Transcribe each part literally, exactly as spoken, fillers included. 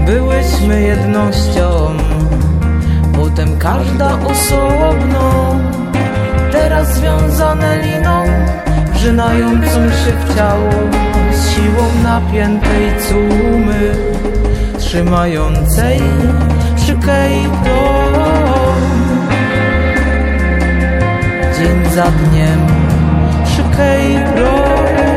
byłyśmy jednością, potem każda osobno, teraz związane liną, wrzynającą się w ciało, z siłą napiętej cumy, trzymającej przy kejplą. Dzień za dniem przy kejplą.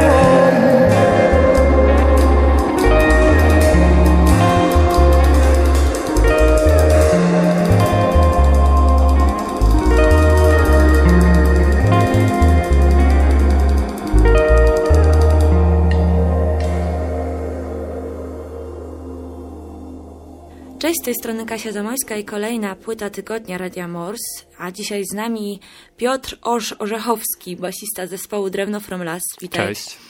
Cześć, z tej strony Kasia Zamojska i kolejna płyta tygodnia Radia Mors, a dzisiaj z nami Piotr Orz-Orzechowski, basista zespołu Drewno from Las. Witaj. Cześć.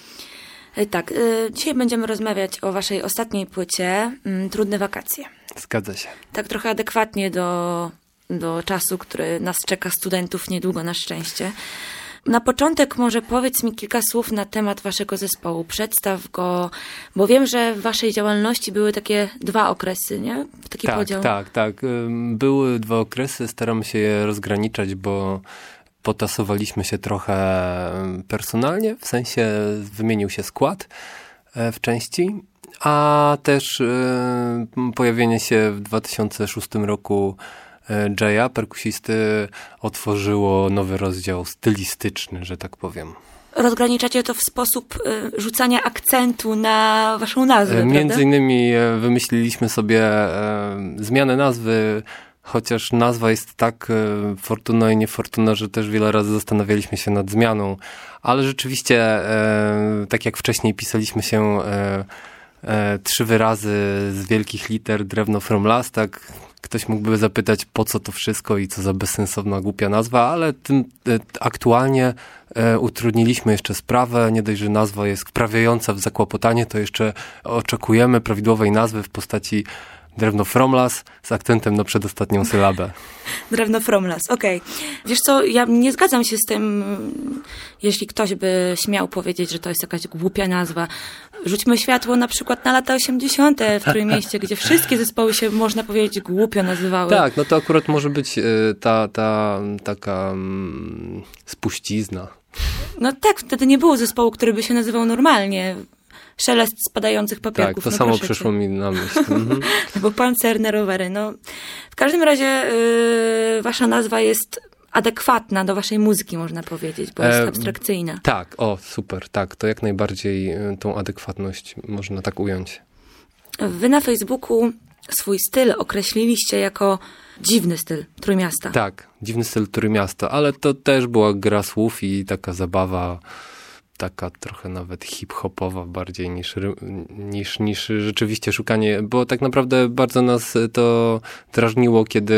Tak, dzisiaj będziemy rozmawiać o waszej ostatniej płycie, Trudne wakacje. Zgadza się. Tak trochę adekwatnie do, do czasu, który nas czeka, studentów, niedługo na szczęście. Na początek może powiedz mi kilka słów na temat waszego zespołu. Przedstaw go, bo wiem, że w waszej działalności były takie dwa okresy, nie? Taki tak, podział. Tak, tak. Były dwa okresy, staramy się je rozgraniczać, bo potasowaliśmy się trochę personalnie, w sensie wymienił się skład w części, a też pojawienie się w dwa tysiące szóstym roku Jaya, perkusisty, otworzyło nowy rozdział stylistyczny, że tak powiem. Rozgraniczacie to w sposób y, rzucania akcentu na waszą nazwę, Między prawda? innymi wymyśliliśmy sobie e, zmianę nazwy, chociaż nazwa jest tak e, fortuna i niefortuna, że też wiele razy zastanawialiśmy się nad zmianą, ale rzeczywiście, e, tak jak wcześniej pisaliśmy się e, e, trzy wyrazy z wielkich liter Drewno from Las, tak ktoś mógłby zapytać, po co to wszystko i co za bezsensowna, głupia nazwa, ale tym, e, aktualnie e, utrudniliśmy jeszcze sprawę. Nie dość, że nazwa jest wprawiająca w zakłopotanie, to jeszcze oczekujemy prawidłowej nazwy w postaci Drewno from Las z akcentem na przedostatnią sylabę. Drewno from Las, okej. Okay. Wiesz co, ja nie zgadzam się z tym, jeśli ktoś by śmiał powiedzieć, że to jest jakaś głupia nazwa. Rzućmy światło na przykład na lata osiemdziesiąte w Trójmieście, gdzie wszystkie zespoły się, można powiedzieć, głupio nazywały. Tak, no to akurat może być y, ta, ta taka mm, spuścizna. No tak, wtedy nie było zespołu, który by się nazywał normalnie. Szelest spadających papierków. Tak, to no samo przyszło mi na myśl. Mhm. Bo pancerne rowery. No. W każdym razie yy, wasza nazwa jest adekwatna do waszej muzyki, można powiedzieć, bo jest e, abstrakcyjna. Tak, o super, tak, to jak najbardziej tą adekwatność można tak ująć. Wy na Facebooku swój styl określiliście jako dziwny styl Trójmiasta. Tak, dziwny styl Trójmiasta, ale to też była gra słów i taka zabawa, taka trochę nawet hip-hopowa bardziej niż, niż, niż rzeczywiście szukanie, bo tak naprawdę bardzo nas to drażniło, kiedy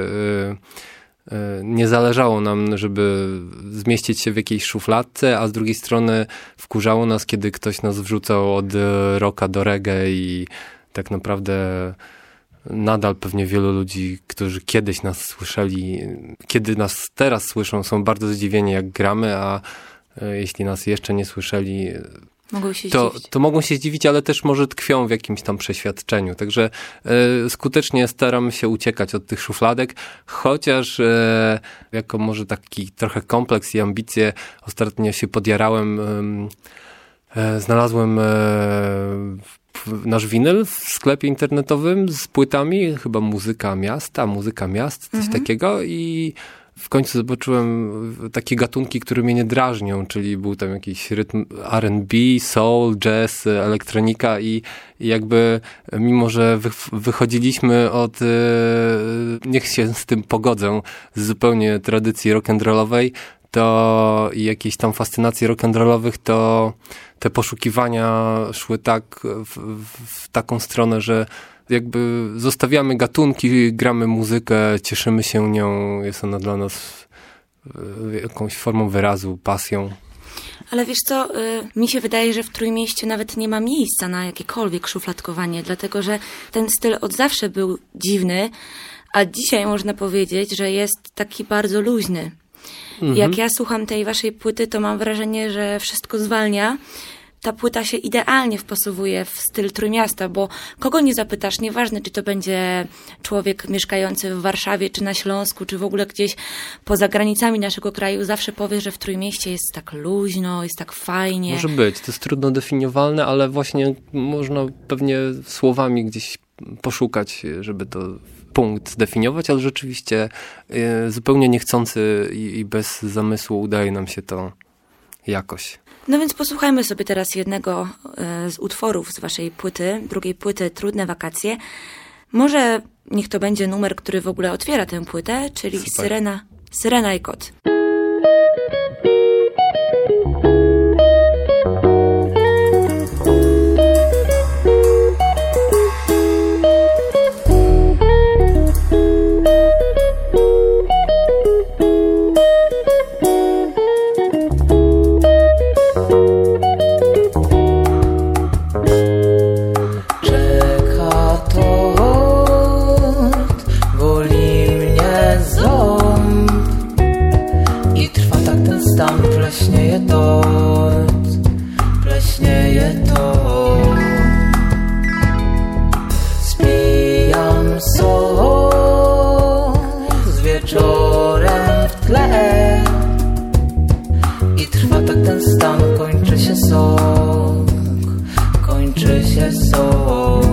nie zależało nam, żeby zmieścić się w jakiejś szufladce, a z drugiej strony wkurzało nas, kiedy ktoś nas wrzucał od rocka do reggae i tak naprawdę nadal pewnie wielu ludzi, którzy kiedyś nas słyszeli, kiedy nas teraz słyszą, są bardzo zdziwieni, jak gramy, a jeśli nas jeszcze nie słyszeli, mogą się to, zdziwić. to mogą się zdziwić, ale też może tkwią w jakimś tam przeświadczeniu. Także e, skutecznie staramy się uciekać od tych szufladek, chociaż e, jako może taki trochę kompleks i ambicje ostatnio się podjarałem, e, e, znalazłem e, nasz winyl w sklepie internetowym z płytami, chyba Muzyka Miasta, Muzyka Miast, coś mhm. takiego i w końcu zobaczyłem takie gatunki, które mnie nie drażnią, czyli był tam jakiś rytm R and B, soul, jazz, elektronika i, i jakby mimo, że wy, wychodziliśmy od, niech się z tym pogodzę, z zupełnie tradycji rock'n'rollowej, to i jakiejś tam fascynacji rock'n'rollowych, to te poszukiwania szły tak w, w taką stronę, że jakby zostawiamy gatunki, gramy muzykę, cieszymy się nią, jest ona dla nas jakąś formą wyrazu, pasją. Ale wiesz co, mi się wydaje, że w Trójmieście nawet nie ma miejsca na jakiekolwiek szufladkowanie, dlatego że ten styl od zawsze był dziwny, a dzisiaj można powiedzieć, że jest taki bardzo luźny. Mhm. Jak ja słucham tej waszej płyty, to mam wrażenie, że wszystko zwalnia. ta płyta się idealnie wpasowuje w styl Trójmiasta, bo kogo nie zapytasz, nieważne czy to będzie człowiek mieszkający w Warszawie, czy na Śląsku, czy w ogóle gdzieś poza granicami naszego kraju, zawsze powie, że w Trójmieście jest tak luźno, jest tak fajnie. Może być, to jest trudno definiowalne, ale właśnie można pewnie słowami gdzieś poszukać, żeby to punkt zdefiniować, ale rzeczywiście y, zupełnie niechcący i, i bez zamysłu udaje nam się to jakoś. No więc posłuchajmy sobie teraz jednego y, z utworów z waszej płyty, drugiej płyty Trudne wakacje. Może niech to będzie numer, który w ogóle otwiera tę płytę, czyli Super. Syrena, Syrena i kot. Pleśnieje tort, pleśnieje tort. Spijam sok z wieczorem w tle i trwa tak ten stan, kończy się sok, kończy się sok.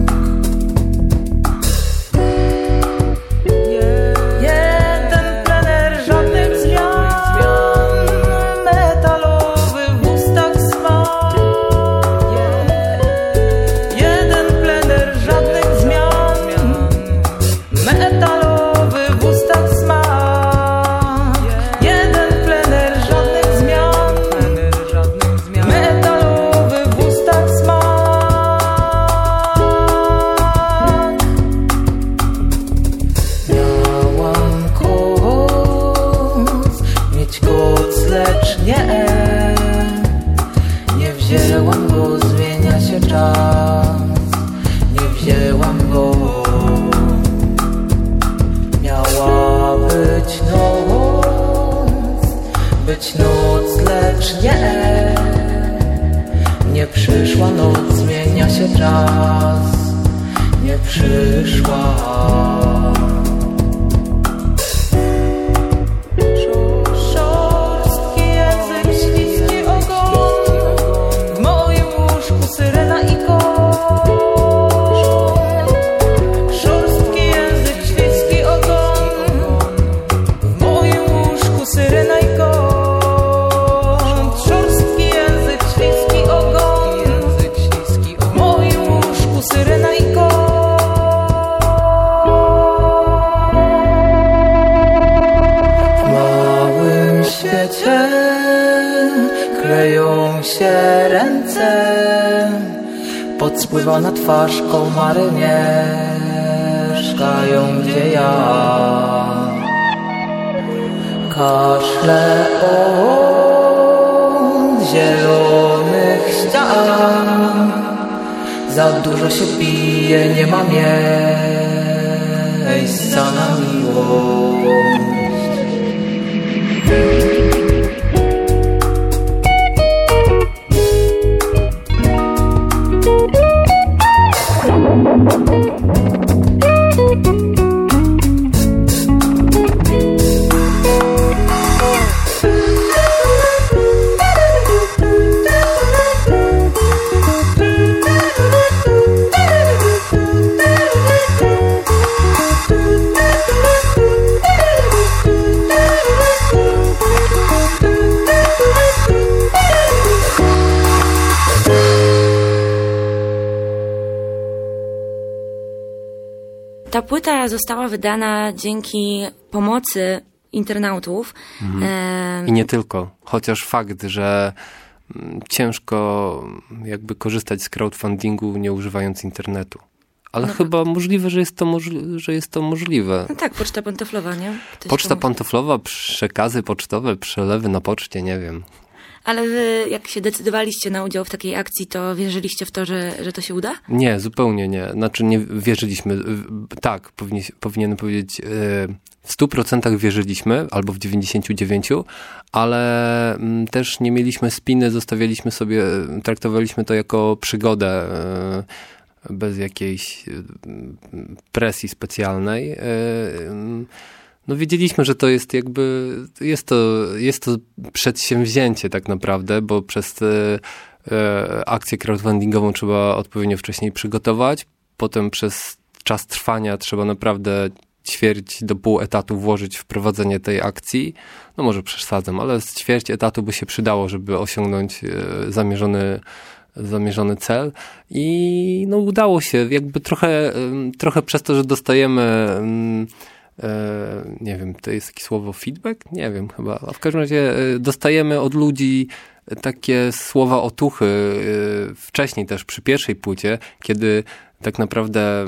Być noc, lecz nie, nie przyszła noc, zmienia się czas, nie przyszła. Szorstki język, śliski ogon, w moim łóżku syrena i kot. Szorstki język, śliski ogon, w moim łóżku syrena i kot. Syrena i kot. W małym świecie kleją się ręce, pot spływa na twarz, komary mieszkają gdzie ja. Kaszle od zielonych ścian, za dużo się pije, nie ma miejsca na miłość. Ta płyta została wydana dzięki pomocy internautów. Mhm. E... I nie tylko. Chociaż fakt, że ciężko jakby korzystać z crowdfundingu nie używając internetu. Ale no chyba tak. możliwe, że jest to, możli- że jest to możliwe. No tak, poczta pantoflowa, nie? Ktoś Poczta pomógł. pantoflowa, przekazy pocztowe, przelewy na poczcie, nie wiem. Ale wy, jak się decydowaliście na udział w takiej akcji, to wierzyliście w to, że, że to się uda? Nie, zupełnie nie. Znaczy nie wierzyliśmy. Tak, powinien, powinienem powiedzieć, w stu procentach wierzyliśmy, albo w dziewięćdziesięciu dziewięciu, ale też nie mieliśmy spiny, zostawialiśmy sobie, traktowaliśmy to jako przygodę, bez jakiejś presji specjalnej. No wiedzieliśmy, że to jest jakby, jest to, jest to przedsięwzięcie tak naprawdę, bo przez tę akcję crowdfundingową trzeba odpowiednio wcześniej przygotować, potem przez czas trwania trzeba naprawdę ćwierć do pół etatu włożyć w prowadzenie tej akcji. No może przesadzam, ale z ćwierć etatu by się przydało, żeby osiągnąć zamierzony zamierzony cel i no udało się, jakby trochę, trochę przez to, że dostajemy nie wiem, to jest takie słowo feedback? Nie wiem chyba, a w każdym razie dostajemy od ludzi takie słowa otuchy wcześniej też przy pierwszej płycie, kiedy tak naprawdę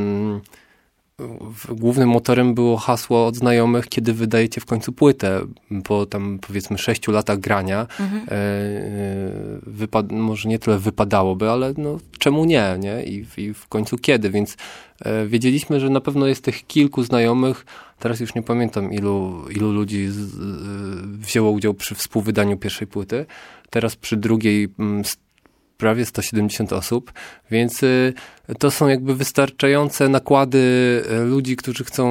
głównym motorem było hasło od znajomych, kiedy wydajecie w końcu płytę, po tam powiedzmy sześciu latach grania. Mhm. Wypad- może nie tyle wypadałoby, ale no czemu nie, nie? I, i w końcu kiedy, więc wiedzieliśmy, że na pewno jest tych kilku znajomych, teraz już nie pamiętam ilu, ilu ludzi z, wzięło udział przy współwydaniu pierwszej płyty, teraz przy drugiej prawie sto siedemdziesiąt osób, więc to są jakby wystarczające nakłady ludzi, którzy chcą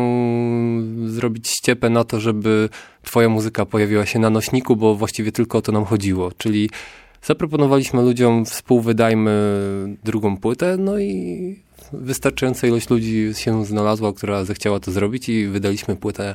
zrobić ściepę na to, żeby twoja muzyka pojawiła się na nośniku, bo właściwie tylko o to nam chodziło, czyli zaproponowaliśmy ludziom współwydajmy drugą płytę, no i wystarczająca ilość ludzi się znalazła, która zechciała to zrobić i wydaliśmy płytę,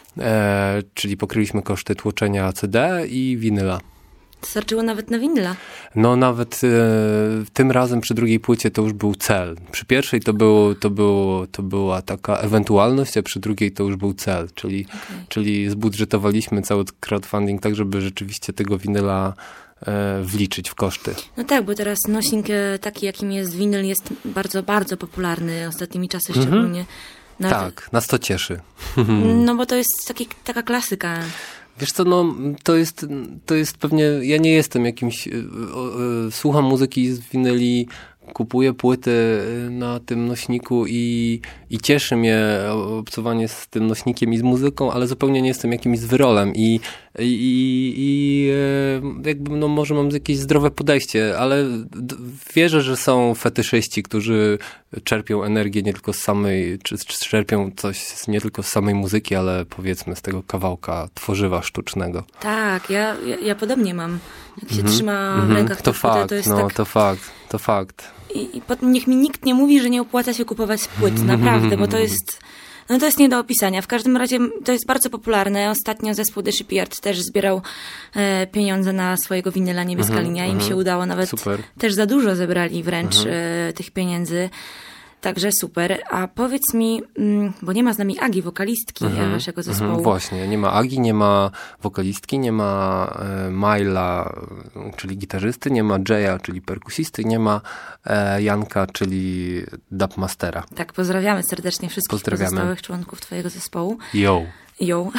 e, czyli pokryliśmy koszty tłoczenia C D i winyla. Starczyło nawet na winyla. No nawet e, tym razem przy drugiej płycie to już był cel. Przy pierwszej to, był, to, było, to była taka ewentualność, a przy drugiej to już był cel. Czyli, okay. czyli zbudżetowaliśmy cały crowdfunding tak, żeby rzeczywiście tego winyla e, wliczyć w koszty. No tak, bo teraz nośnik taki, jakim jest winyl, jest bardzo, bardzo popularny ostatnimi czasy mm-hmm. szczególnie. Nawet... Tak, nas to cieszy. No bo to jest taki, taka klasyka. Wiesz co, no to jest, to jest pewnie, ja nie jestem jakimś, y, y, y, słucham muzyki z winyli, kupuję płyty na tym nośniku i, i cieszy mnie obcowanie z tym nośnikiem i z muzyką, ale zupełnie nie jestem jakimś zwyrolem i, i, i jakby no może mam jakieś zdrowe podejście, ale wierzę, że są fetyszyści, którzy czerpią energię nie tylko z samej, czy, czy czerpią coś nie tylko z samej muzyki, ale powiedzmy z tego kawałka tworzywa sztucznego. Tak, ja, ja, ja podobnie mam. Jak się mm-hmm. trzyma w mm-hmm. rękach to fakt, to jest no tak... to fakt, to fakt. I, i pot, niech mi nikt nie mówi, że nie opłaca się kupować płyt, naprawdę, bo to jest, no to jest nie do opisania. W każdym razie to jest bardzo popularne. Ostatnio zespół The Shipyard też zbierał e, pieniądze na swojego winyla Niebieska mm-hmm, Linia. Im mm-hmm. się udało nawet, super. Też za dużo zebrali wręcz mm-hmm. e, tych pieniędzy. Także super. A powiedz mi, bo nie ma z nami Agi, wokalistki mm-hmm, waszego zespołu. Mm-hmm, właśnie, nie ma Agi, nie ma wokalistki, nie ma e, Majla, czyli gitarzysty, nie ma Jaya, czyli perkusisty, nie ma e, Janka, czyli dubmastera. Tak, pozdrawiamy serdecznie wszystkich pozdrawiamy. pozostałych członków twojego zespołu. Yo. Yo.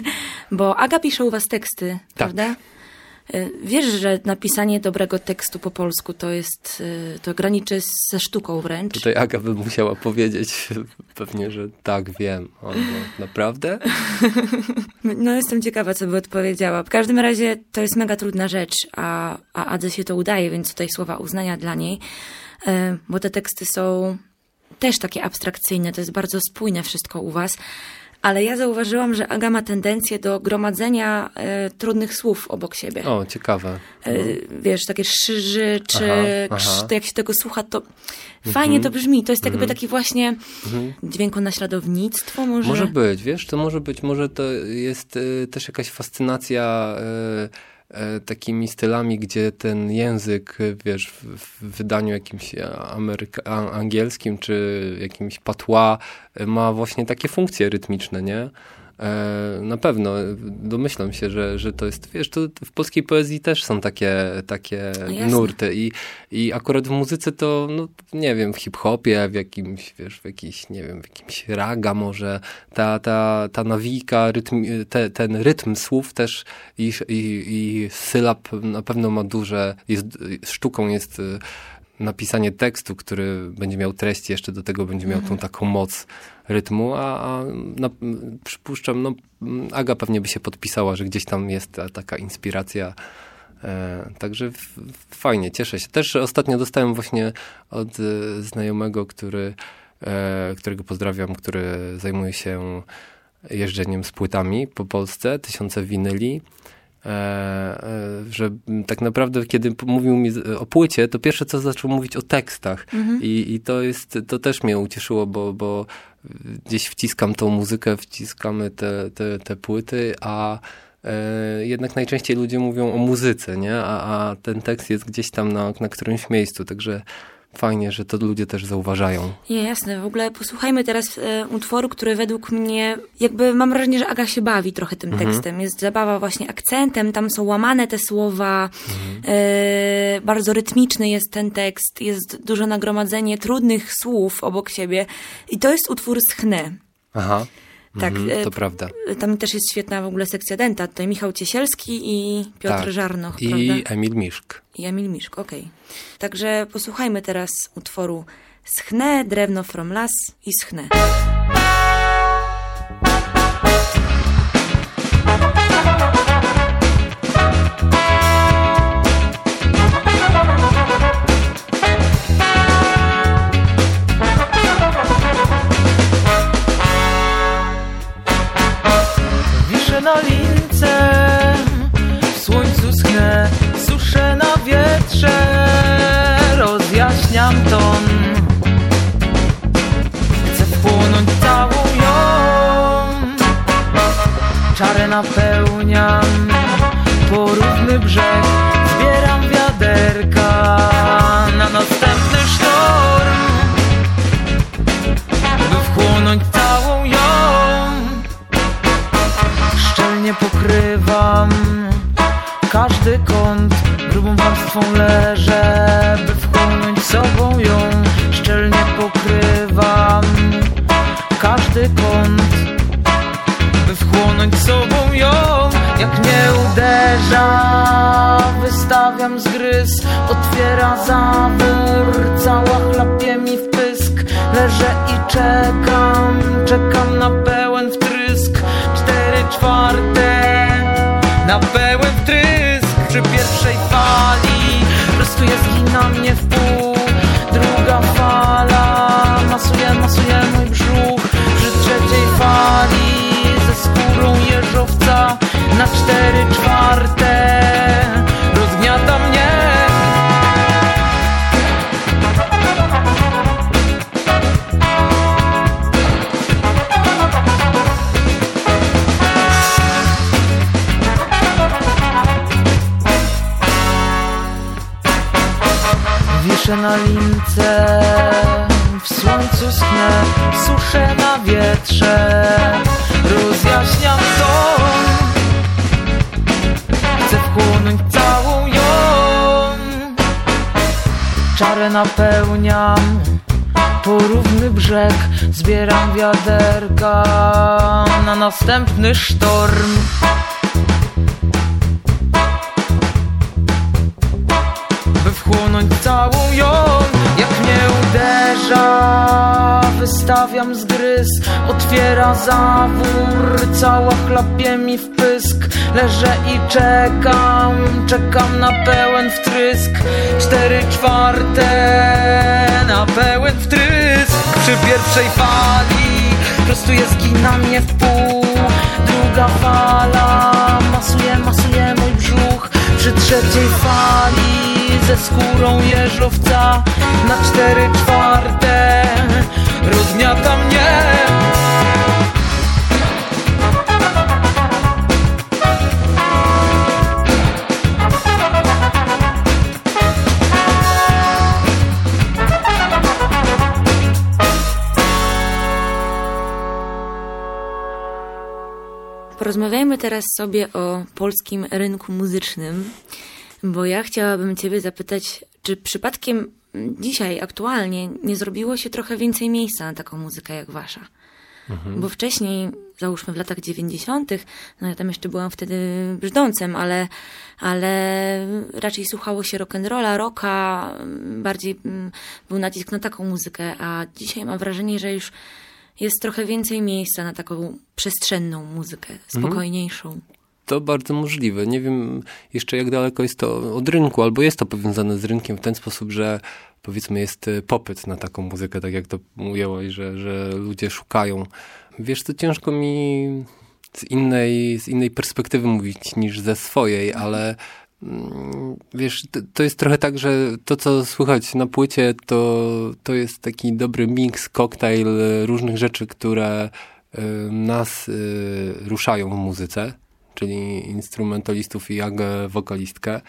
Bo Aga pisze u was teksty, tak. Prawda? Wiesz, że napisanie dobrego tekstu po polsku to jest, to graniczy ze sztuką wręcz. Tutaj Aga by musiała powiedzieć pewnie, że tak, wiem. O, no, naprawdę? No jestem ciekawa, co by odpowiedziała. W każdym razie to jest mega trudna rzecz, a, a Adze się to udaje, więc tutaj słowa uznania dla niej, bo te teksty są też takie abstrakcyjne, to jest bardzo spójne wszystko u was. Ale ja zauważyłam, że Aga ma tendencję do gromadzenia e, trudnych słów obok siebie. O, ciekawe. E, wiesz, takie szyży, czy aha, krz, aha. to jak się tego słucha, to fajnie mm-hmm. to brzmi. To jest jakby mm-hmm. taki właśnie mm-hmm. dźwiękonaśladownictwo może? Może być, wiesz, to może być, może to jest y, też jakaś fascynacja y, y, takimi stylami, gdzie ten język, wiesz, w, w wydaniu jakimś ameryka- angielskim, czy jakimś patois ma właśnie takie funkcje rytmiczne, nie? E, na pewno, domyślam się, że, że to jest, wiesz, to w polskiej poezji też są takie, takie no nurty i, i akurat w muzyce to, no nie wiem, w hip-hopie, w jakimś, wiesz, w jakiś, nie wiem, w jakimś raga może, ta, ta, ta nawijka, rytm, te, ten rytm słów też i, i, i sylab na pewno ma duże, jest, sztuką jest napisanie tekstu, który będzie miał treść, jeszcze do tego będzie miał tą taką moc rytmu, a, a na, przypuszczam, no Aga pewnie by się podpisała, że gdzieś tam jest ta, taka inspiracja. E, także f, fajnie, cieszę się. Też ostatnio dostałem właśnie od e, znajomego, który, e, którego pozdrawiam, który zajmuje się jeżdżeniem z płytami po Polsce, tysiące winyli. E, e, że tak naprawdę kiedy mówił mi o płycie, to pierwsze co zaczął mówić o tekstach mhm. I, i to jest, to też mnie ucieszyło, bo, bo gdzieś wciskam tą muzykę, wciskamy te, te, te płyty, a e, jednak najczęściej ludzie mówią o muzyce, nie? A, a ten tekst jest gdzieś tam na, na którymś miejscu, także fajnie, że to ludzie też zauważają. Nie, jasne. W ogóle posłuchajmy teraz e, utworu, który według mnie, jakby mam wrażenie, że Aga się bawi trochę tym mhm. tekstem. Jest zabawa właśnie akcentem, tam są łamane te słowa, mhm. e, bardzo rytmiczny jest ten tekst, jest duże nagromadzenie trudnych słów obok siebie i to jest utwór Schne. Aha. Tak, mhm, to prawda. Tam też jest świetna w ogóle sekcja denta. Tutaj Michał Ciesielski i Piotr tak. Żarnoch, I prawda? Emil Miszk. I Emil Miszk, okej. Okay. Także posłuchajmy teraz utworu Schne, drewno from las i Schne. Na lince, w słońcu schnie, suszę na wietrze, rozjaśniam ton. Chcę wchłonąć całą ją, czarę napełniam, porówny brzeg, zbieram wiaderka na następny sztorm, by wchłonąć całą ją. Szczelnie pokrywam każdy kąt, grubą warstwą leżę, by wchłonąć sobą ją. Szczelnie pokrywam każdy kąt, by wchłonąć sobą ją. Jak mnie uderza, wystawiam zgryz, otwiera zawór, cała chlapie mi w pysk. Leżę i czekam, czekam na pełen wtrysk. Cztery czwarte na pełen wtrysk. Przy pierwszej fali prostuje, zgina mnie w pół. Druga fala masuje, masuje mój brzuch. Przy trzeciej fali ze skórą jeżowca na cztery czwarte rozgniata mnie. Wiszę na lince, w słońcu schnie, suszę na wietrze, rozjaśniam ton. Chcę wchłonąć całą ją, czarę napełniam, porówny brzeg, zbieram wiaderka na następny sztorm. By wchłonąć całą ją. Jak mnie uderza, wystawiam zgryz, otwiera zawór, cała chlapie mi w pysk. Leżę i czekam, czekam na pełen wtrysk. Cztery czwarte na pełen wtrysk. Przy pierwszej fali prostuje, zgina mnie w pół. Druga fala masuje, masuje mój brzuch. Przy trzeciej fali ze skórą jeżowca na cztery czwarte rozgniata mnie. Porozmawiajmy teraz sobie o polskim rynku muzycznym, bo ja chciałabym ciebie zapytać, czy przypadkiem dzisiaj, aktualnie, nie zrobiło się trochę więcej miejsca na taką muzykę jak wasza? Mhm. Bo wcześniej, załóżmy w latach dziewięćdziesiątych, no ja tam jeszcze byłam wtedy brzdącem, ale, ale raczej słuchało się rock'n'rolla, rocka, bardziej był nacisk na taką muzykę, a dzisiaj mam wrażenie, że już jest trochę więcej miejsca na taką przestrzenną muzykę, spokojniejszą. Mhm. To bardzo możliwe. Nie wiem jeszcze jak daleko jest to od rynku, albo jest to powiązane z rynkiem w ten sposób, że powiedzmy jest popyt na taką muzykę, tak jak to ujęłaś, że, że ludzie szukają. Wiesz, to ciężko mi z innej, z innej perspektywy mówić niż ze swojej, ale wiesz, to, to jest trochę tak, że to, co słychać na płycie, to, to jest taki dobry miks, koktajl różnych rzeczy, które y, nas y, ruszają w muzyce, czyli instrumentalistów i jak wokalistkę.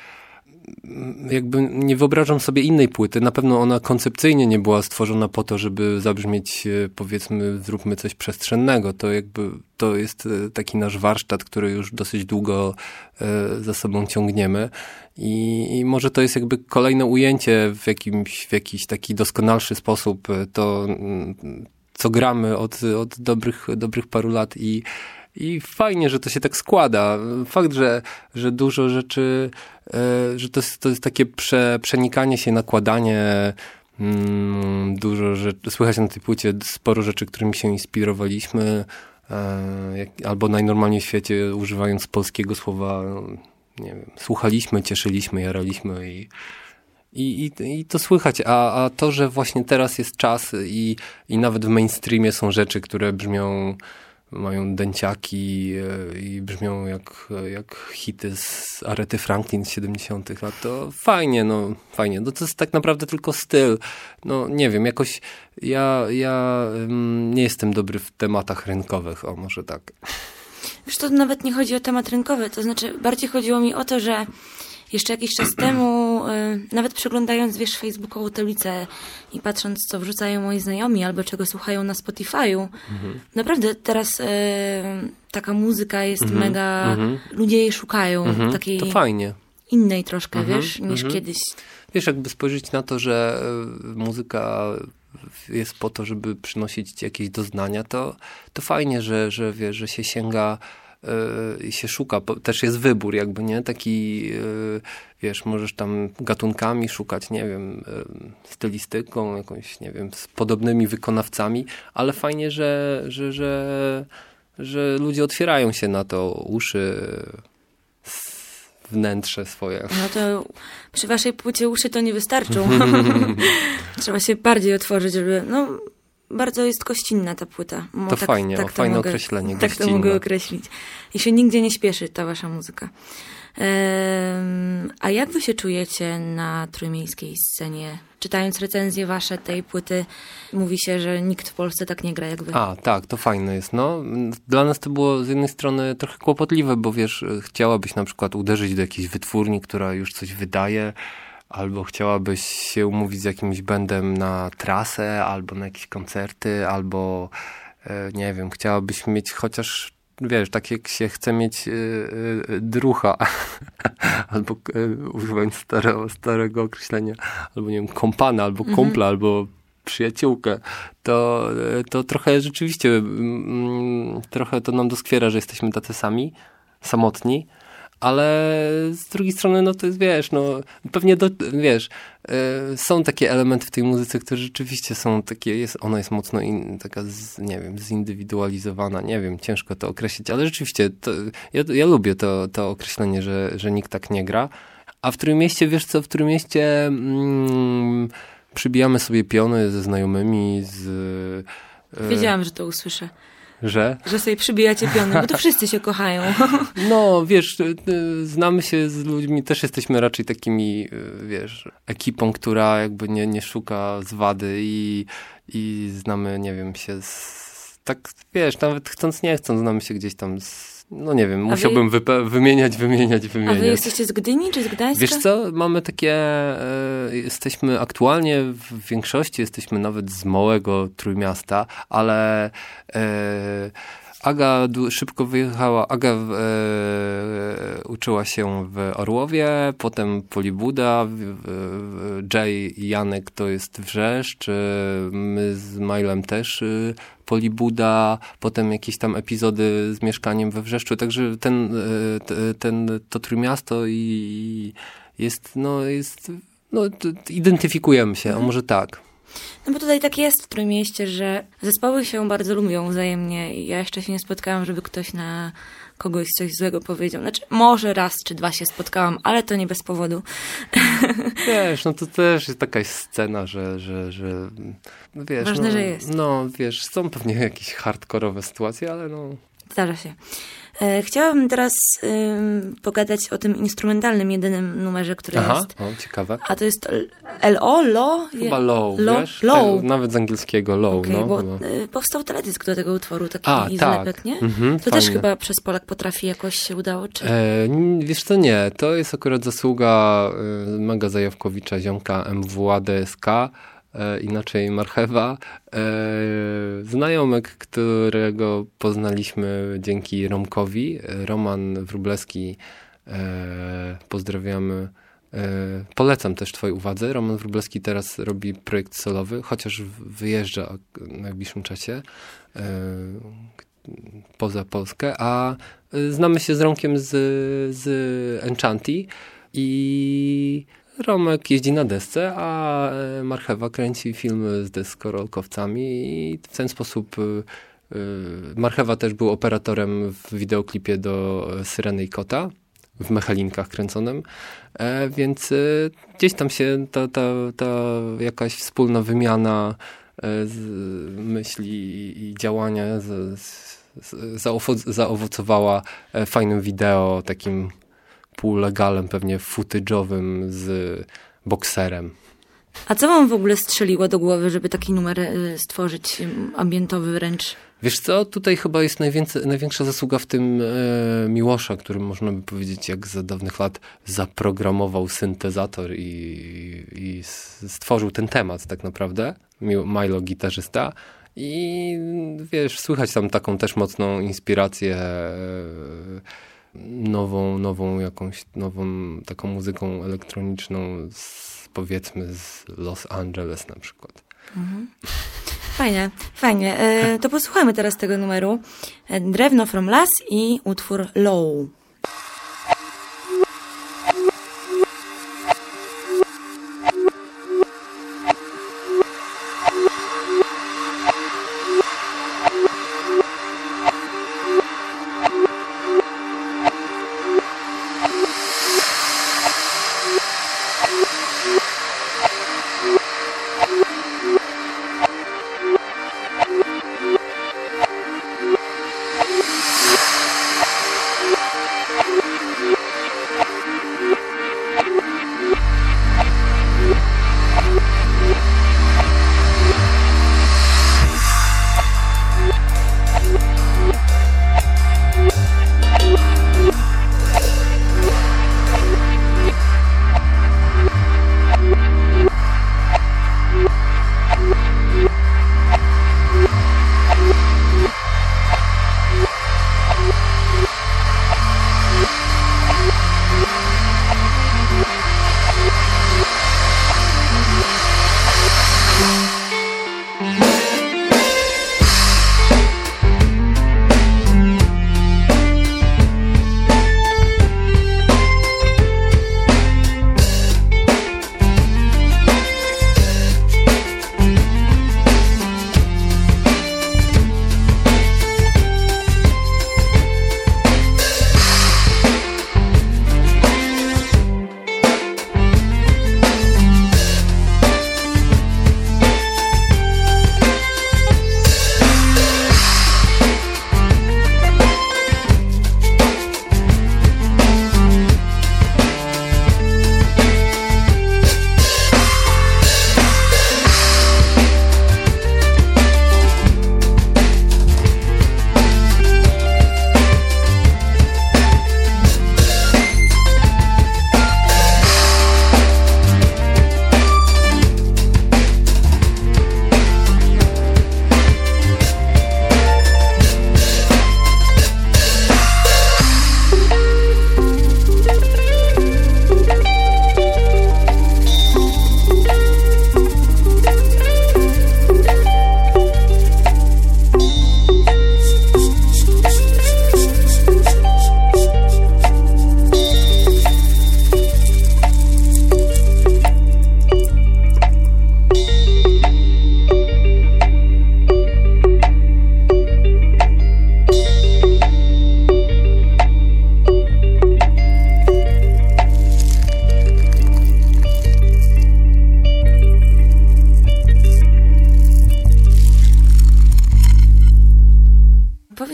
Jakby nie wyobrażam sobie innej płyty. Na pewno ona koncepcyjnie nie była stworzona po to, żeby zabrzmieć, powiedzmy, zróbmy coś przestrzennego. To jakby, to jest taki nasz warsztat, który już dosyć długo za sobą ciągniemy. I, i może to jest jakby kolejne ujęcie w jakimś, w jakiś taki doskonalszy sposób. To, co gramy od, od dobrych, dobrych paru lat i I fajnie, że to się tak składa. Fakt, że, że dużo rzeczy, że to jest, to jest takie prze, przenikanie się, nakładanie, mm, dużo rzeczy, słychać na tej płycie sporo rzeczy, którymi się inspirowaliśmy, jak, albo najnormalniej w świecie używając polskiego słowa, nie wiem, słuchaliśmy, cieszyliśmy, jaraliśmy i I, i, i to słychać, a, a to, że właśnie teraz jest czas i, i nawet w mainstreamie są rzeczy, które brzmią, mają dęciaki i brzmią jak, jak hity z Arety Franklin z siedemdziesiątych lat, to fajnie, no fajnie. No to jest tak naprawdę tylko styl. No nie wiem, jakoś ja, ja um, nie jestem dobry w tematach rynkowych, o może tak. Wiesz, to nawet nie chodzi o temat rynkowy, to znaczy bardziej chodziło mi o to, że jeszcze jakiś czas temu, y, nawet przeglądając, wiesz, facebookową tablicę i patrząc, co wrzucają moi znajomi albo czego słuchają na Spotify'u, mhm. naprawdę teraz y, taka muzyka jest mhm. mega... Mhm. Ludzie jej szukają. Mhm. Takiej to fajnie. Innej troszkę, mhm. wiesz, niż mhm. kiedyś. Wiesz, jakby spojrzeć na to, że muzyka jest po to, żeby przynosić ci jakieś doznania, to, to fajnie, że, że, wiesz, że się sięga i się szuka, też jest wybór jakby, nie? Taki, wiesz, możesz tam gatunkami szukać, nie wiem, stylistyką, jakąś, nie wiem, z podobnymi wykonawcami, ale fajnie, że, że, że, że ludzie otwierają się na to, uszy, wnętrze swoje. No to przy waszej płycie uszy to nie wystarczą. Trzeba się bardziej otworzyć, żeby, no... Bardzo jest gościnna ta płyta. To tak, fajnie, tak to fajne mogę, określenie. Tak gościnna. To mogę określić. I się nigdzie nie śpieszy ta wasza muzyka. Ehm, a jak wy się czujecie na trójmiejskiej scenie? Czytając recenzje wasze tej płyty, mówi się, że nikt w Polsce tak nie gra jak wy. A, tak, to fajne jest. No, dla nas to było z jednej strony trochę kłopotliwe, bo wiesz, chciałabyś na przykład uderzyć do jakiejś wytwórni, która już coś wydaje, albo chciałabyś się umówić z jakimś bandem na trasę, albo na jakieś koncerty, albo e, nie wiem, chciałabyś mieć chociaż, wiesz, tak jak się chce mieć e, e, drucha, albo e, używając starego, starego określenia, albo nie wiem, kompana, albo kumpla, mhm. albo przyjaciółkę, to, to trochę rzeczywiście mm, trochę to nam doskwiera, że jesteśmy tacy sami, samotni. Ale z drugiej strony, no to jest, wiesz, no pewnie, do, wiesz, y, są takie elementy w tej muzyce, które rzeczywiście są takie, jest, ona jest mocno in, taka, z, nie wiem, zindywidualizowana, nie wiem, ciężko to określić, ale rzeczywiście to, ja, ja lubię to, to określenie, że, że nikt tak nie gra. A w Trójmieście, wiesz co, w Trójmieście mm, przybijamy sobie piony ze znajomymi, z... Y, Wiedziałam, że to usłyszę. Że? Że sobie przybijacie piony, bo to wszyscy się kochają. No, wiesz, znamy się z ludźmi, też jesteśmy raczej takimi, wiesz, ekipą, która jakby nie, nie szuka zwady i, i znamy, nie wiem, się z, tak, wiesz, nawet chcąc, nie chcąc, znamy się gdzieś tam z, no nie wiem, musiałbym wy... wype- wymieniać, wymieniać, wymieniać. A wy jesteście z Gdyni czy z Gdańska? Wiesz co, mamy takie, e, jesteśmy aktualnie w większości, jesteśmy nawet z małego Trójmiasta, ale, e, Aga du- szybko wyjechała, Aga e, uczyła się w Orłowie, potem Polibuda, w, w, Jay i Janek to jest Wrzeszcz, e, my z Milem też e, Polibuda, potem jakieś tam epizody z mieszkaniem we Wrzeszczu, także ten, e, t, ten, to Trójmiasto i jest, no jest, no t, identyfikujemy się, a może tak. No bo tutaj tak jest w Trójmieście, że zespoły się bardzo lubią wzajemnie i ja jeszcze się nie spotkałam, żeby ktoś na kogoś coś złego powiedział. Znaczy, może raz czy dwa się spotkałam, ale to nie bez powodu. Wiesz, no to też jest taka scena, że, że, że wiesz, Ważne, no, że jest. No, wiesz, są pewnie jakieś hardkorowe sytuacje, ale no... Zdarza się. E, chciałabym teraz ym, pogadać o tym instrumentalnym, jedynym numerze, który Aha, jest. o, ciekawe. A to jest L O, Lo? Chyba low, Lo, wiesz? low. E, Nawet z angielskiego low, Okay, no. bo Chyba. y, powstał teledysk do tego utworu, taki A, zlepek, tak. nie? Mhm, to fajnie. też chyba przez Polak potrafi jakoś się udało, czy... E, n- wiesz co, nie, to jest akurat zasługa e, Mega Zajawkowicza, ziomka M W A D S K, e, inaczej Marchewa, e, znajomek, którego poznaliśmy dzięki Romkowi, e, Roman Wróblewski, e, pozdrawiamy. E, polecam też twojej uwadze. Roman Wróblewski teraz robi projekt solowy, chociaż wyjeżdża w najbliższym czasie e, poza Polskę, a e, znamy się z Romkiem z, z Enchanti i Romek jeździ na desce, a e, Marchewa kręci filmy z deskorolkowcami i w ten sposób e, e, Marchewa też był operatorem w wideoklipie do Syreny i Kota w Mechelinkach kręconym, e, więc e, gdzieś tam się ta, ta, ta jakaś wspólna wymiana e, z myśli i, i działania z, z, zaowo- zaowocowała e, fajnym wideo, takim półlegalem, pewnie footage'owym z bokserem. A co wam w ogóle strzeliło do głowy, żeby taki numer y, stworzyć, ym, ambientowy wręcz? Wiesz co, tutaj chyba jest najwięcej, największa zasługa w tym e, Miłosza, który można by powiedzieć, jak za dawnych lat zaprogramował syntezator i, i stworzył ten temat tak naprawdę. Milo, gitarzysta. I wiesz, słychać tam taką też mocną inspirację e, nową, nową jakąś, nową taką muzyką elektroniczną z, powiedzmy z Los Angeles na przykład. Mhm. Fajnie, fajnie. E, to posłuchajmy teraz tego numeru. E, Drewno from Las i utwór Low.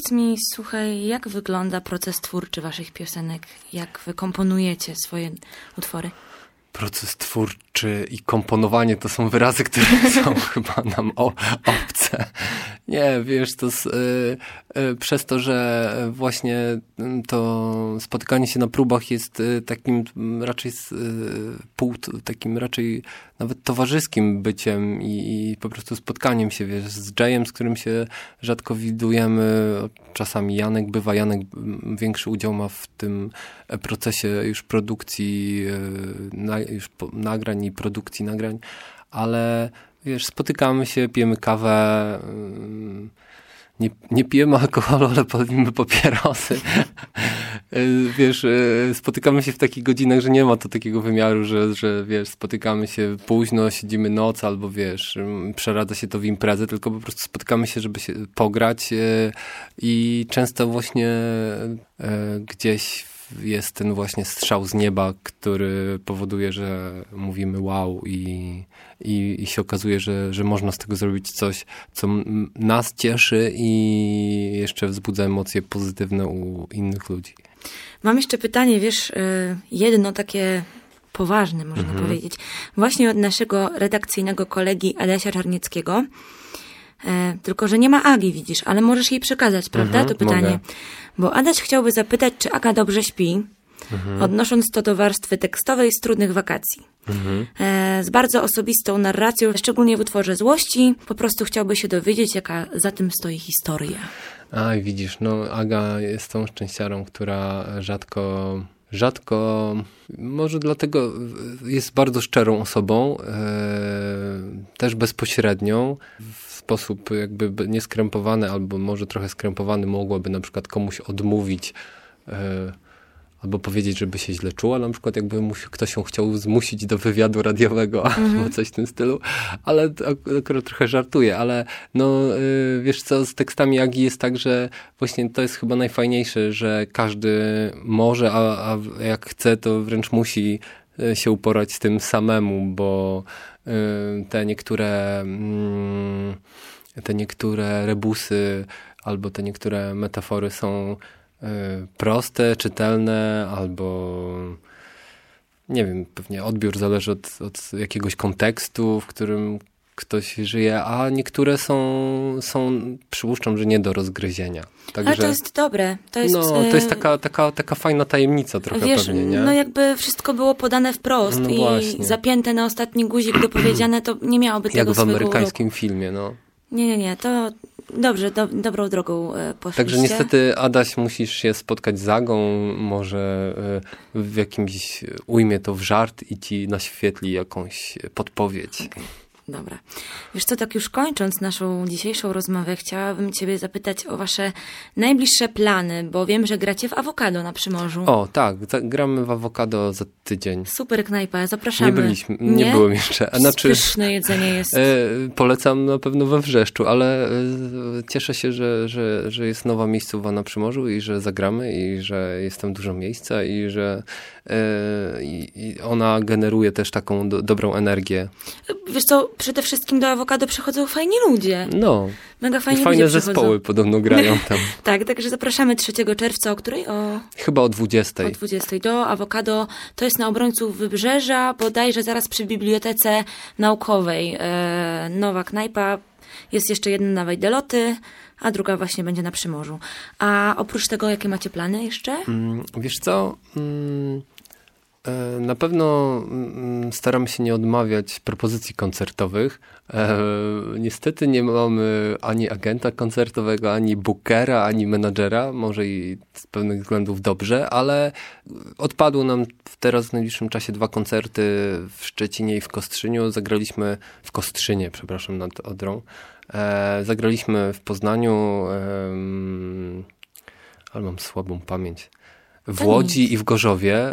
powiedz mi, słuchaj, jak wygląda proces twórczy waszych piosenek? Jak wy komponujecie swoje utwory? Proces twórczy i komponowanie to są wyrazy, które są chyba nam o, obce. Nie, wiesz, to z, y, y, przez to, że właśnie to spotykanie się na próbach jest y, takim raczej z, y, pół, takim raczej nawet towarzyskim byciem i, i po prostu spotkaniem się, wiesz, z Jayem, z którym się rzadko widujemy. Czasami Janek bywa, Janek większy udział ma w tym procesie już produkcji, na, już po, nagrań i produkcji nagrań, ale wiesz, spotykamy się, pijemy kawę, nie, nie pijemy alkoholu, ale palimy papierosy. Wiesz, spotykamy się w takich godzinach, że nie ma to takiego wymiaru, że, że wiesz, spotykamy się późno, siedzimy noc, albo wiesz, przeradza się to w imprezę, tylko po prostu spotykamy się, żeby się pograć i często właśnie gdzieś jest ten właśnie strzał z nieba, który powoduje, że mówimy wow i, i, i się okazuje, że, że można z tego zrobić coś, co m- nas cieszy i jeszcze wzbudza emocje pozytywne u innych ludzi. Mam jeszcze pytanie, wiesz, jedno takie poważne, można mhm. powiedzieć. Właśnie od naszego redakcyjnego kolegi Adasia Czarnieckiego. E, tylko, że nie ma Agi, widzisz, ale możesz jej przekazać, prawda, mhm, to pytanie. Mogę. Bo Adaś chciałby zapytać, czy Aga dobrze śpi, mhm. odnosząc to do warstwy tekstowej z Trudnych wakacji. Mhm. E, z bardzo osobistą narracją, szczególnie w utworze Złości, po prostu chciałby się dowiedzieć, jaka za tym stoi historia. Aj, widzisz, no Aga jest tą szczęściarą, która rzadko... Rzadko, może dlatego jest bardzo szczerą osobą, e, też bezpośrednią, w sposób jakby nieskrępowany albo może trochę skrępowany mogłaby na przykład komuś odmówić e, albo powiedzieć, żeby się źle czuła, na przykład jakby mu, ktoś ją chciał zmusić do wywiadu radiowego mm-hmm. albo coś w tym stylu, ale akurat trochę żartuję, ale no yy, wiesz co, z tekstami Agi jest tak, że właśnie to jest chyba najfajniejsze, że każdy może, a, a jak chce, to wręcz musi się uporać z tym samemu, bo yy, te niektóre yy, te niektóre rebusy albo te niektóre metafory są proste, czytelne, albo nie wiem, pewnie odbiór zależy od, od jakiegoś kontekstu, w którym ktoś żyje, a niektóre są, są przypuszczam, że nie do rozgryzienia. Także, ale to jest dobre. To jest, no, to jest taka, taka, taka fajna tajemnica trochę wiesz, pewnie, nie? No jakby wszystko było podane wprost no i właśnie. zapięte na ostatni guzik dopowiedziane, to nie miałoby tego jak w swojego amerykańskim uroku. filmie, no. Nie, nie, nie, to dobrze, do, dobrą drogą e, poszliście. Także niestety, Adaś, musisz się spotkać z Agą, może e, w jakimś ujmie to w żart i ci naświetli jakąś podpowiedź. Okay. Dobra. Wiesz co, tak już kończąc naszą dzisiejszą rozmowę, chciałabym ciebie zapytać o wasze najbliższe plany, bo wiem, że gracie w Awokado na Przymorzu. O, tak, gramy w Awokado za tydzień. Super knajpa, zapraszamy. Nie byliśmy, nie, nie? byłem jeszcze. Znaczy, pyszne jedzenie jest. E, polecam na pewno we Wrzeszczu, ale e, cieszę się, że, że, że jest nowa miejscowa na Przymorzu i że zagramy i że jest tam dużo miejsca i że e, i ona generuje też taką do, dobrą energię. Wiesz co, przede wszystkim do Awokado przychodzą fajni ludzie. No. Mega fajnie fajne ludzie zespoły przychodzą. podobno grają tam. Tak, także zapraszamy trzeciego czerwca, o której? O... Chyba o dwudziestej. O dwudziestej do Awokado. To jest na obrońców Wybrzeża, bodajże zaraz przy Bibliotece Naukowej. E, nowa knajpa. Jest jeszcze jedna na Wajdeloty, a druga właśnie będzie na Przymorzu. A oprócz tego, jakie macie plany jeszcze? Mm, wiesz co... Mm... Na pewno staramy się nie odmawiać propozycji koncertowych. E, niestety nie mamy ani agenta koncertowego, ani bookera, ani menadżera. Może i z pewnych względów dobrze, ale odpadły nam teraz w najbliższym czasie dwa koncerty w Szczecinie i w Kostrzyniu. Zagraliśmy w Kostrzynie, przepraszam, nad Odrą. E, zagraliśmy w Poznaniu, e, ale mam słabą pamięć. W Łodzi i w Gorzowie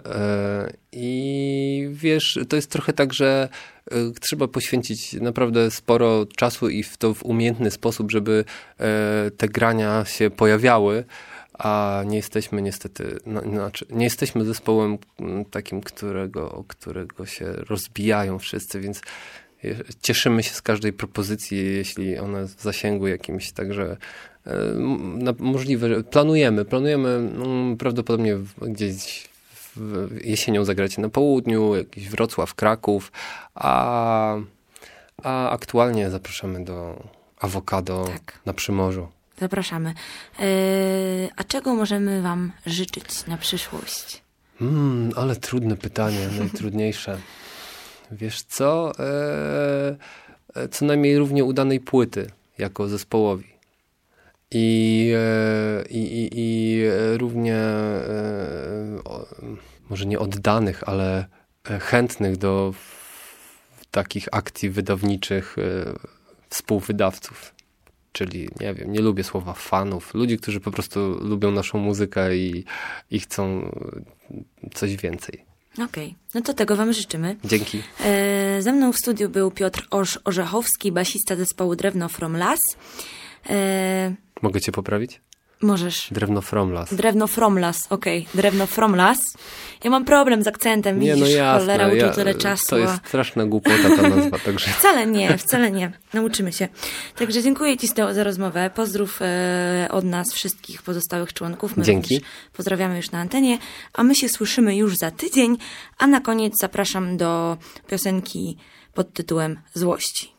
i wiesz, to jest trochę tak, że trzeba poświęcić naprawdę sporo czasu i w to w umiejętny sposób, żeby te grania się pojawiały, a nie jesteśmy niestety, no, znaczy, nie jesteśmy zespołem takim, którego, którego się rozbijają wszyscy, więc cieszymy się z każdej propozycji, jeśli ona jest w zasięgu jakimś, także na, możliwe, że planujemy, planujemy no, prawdopodobnie gdzieś w, jesienią zagrać na południu, jakiś Wrocław, Kraków, a, a aktualnie zapraszamy do Awokado tak. na Przymorzu. Zapraszamy. Yy, a czego możemy wam życzyć na przyszłość? Mm, ale trudne pytanie, najtrudniejsze. Wiesz co? Eee, co najmniej równie udanej płyty jako zespołowi. I, e, i, i, i równie e, o, może nie oddanych, ale chętnych do w, takich akcji wydawniczych e, współwydawców. Czyli, nie wiem, nie lubię słowa fanów. Ludzi, którzy po prostu lubią naszą muzykę i, i chcą coś więcej. Okej, okay. No to tego wam życzymy. Dzięki. E, ze mną w studiu był Piotr Orz- Orzechowski, basista zespołu Drewno From Las. E, Mogę cię poprawić? Możesz. Drewno From Las. Drewno From Las, okej. Okay. Drewno From Las. Ja mam problem z akcentem, widzisz, nie, no jasne, cholera, uczył ja, tyle czasu. To jest straszna głupota ta nazwa, także... Wcale nie, wcale nie. Nauczymy się. Także dziękuję ci za, za rozmowę. Pozdrów e, od nas wszystkich pozostałych członków. My Dzięki. Pozdrawiamy już na antenie, a my się słyszymy już za tydzień, a na koniec zapraszam do piosenki pod tytułem Złości.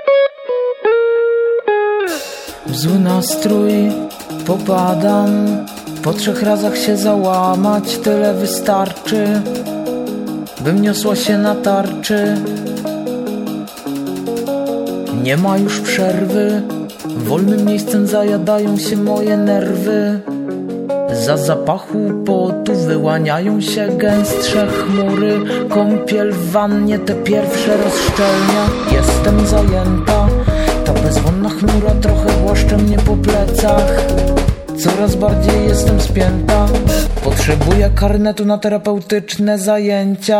W zły nastrój popadam, po trzech razach się załamać, tyle wystarczy, bym niosła się na tarczy. Nie ma już przerwy, wolnym miejscem zajadają się moje nerwy. Za zapachu potu wyłaniają się gęstsze chmury. Kąpiel w wannie, te pierwsze rozszczelnia. Jestem zajęta, ta bezwonna chmura trochę głaszcze mnie po plecach. Coraz bardziej jestem spięta, potrzebuję karnetu na terapeutyczne zajęcia.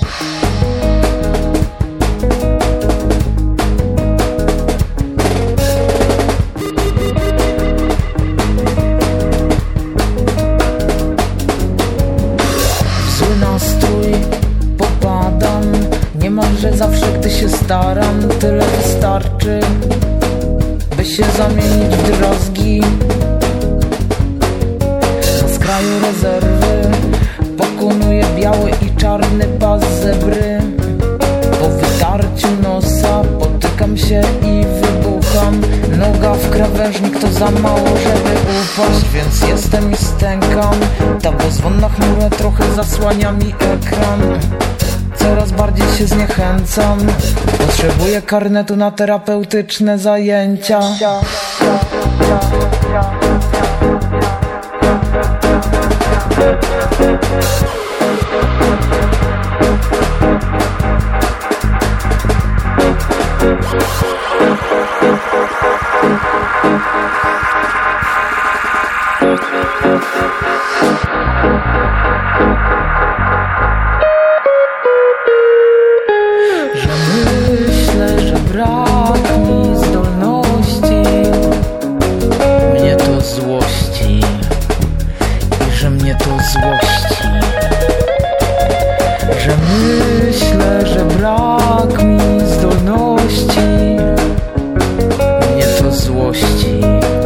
W zły nastrój popadam, niemalże zawsze gdy się staram, tyle wystarczy, by się zamienić w drozgi. Na skraju rezerwy pokonuję biały i czarny pas zebry. Po wytarciu nosa potykam się i wybucham. Noga w krawężnik to za mało, żeby upaść, więc jestem i stękam. Ta bezwonna chmura trochę zasłania mi ekran. Coraz bardziej się zniechęcam, potrzebuję karnetu na terapeutyczne zajęcia. Że myślę, że brak mi zdolności, mnie to złości i że mnie to złości. Że myślę, że brak mi zdolności, mnie to złości.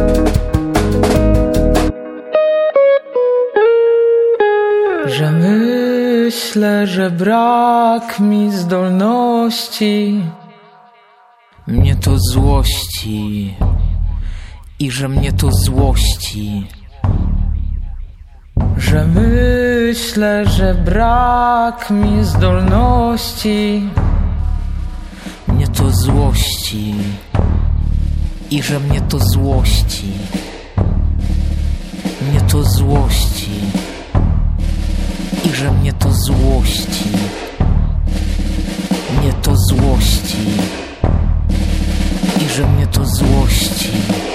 Że myślę, że brak mi zdolności, mnie to złości i że mnie to złości. Że myślę, że brak mi zdolności, mnie to złości i że mnie to złości. Mnie to złości i że mnie to złości. Mnie to złości i że mnie to złości.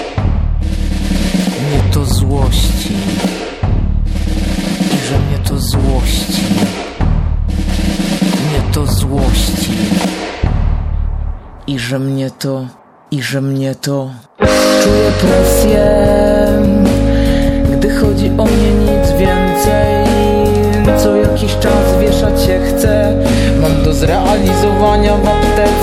Mnie to złości i że mnie to złości. Mnie to złości i że mnie to, i że mnie to. Czuję presję, gdy chodzi o mnie nic więcej. Co jakiś czas wieszać się chcę, mam do zrealizowania w aptece.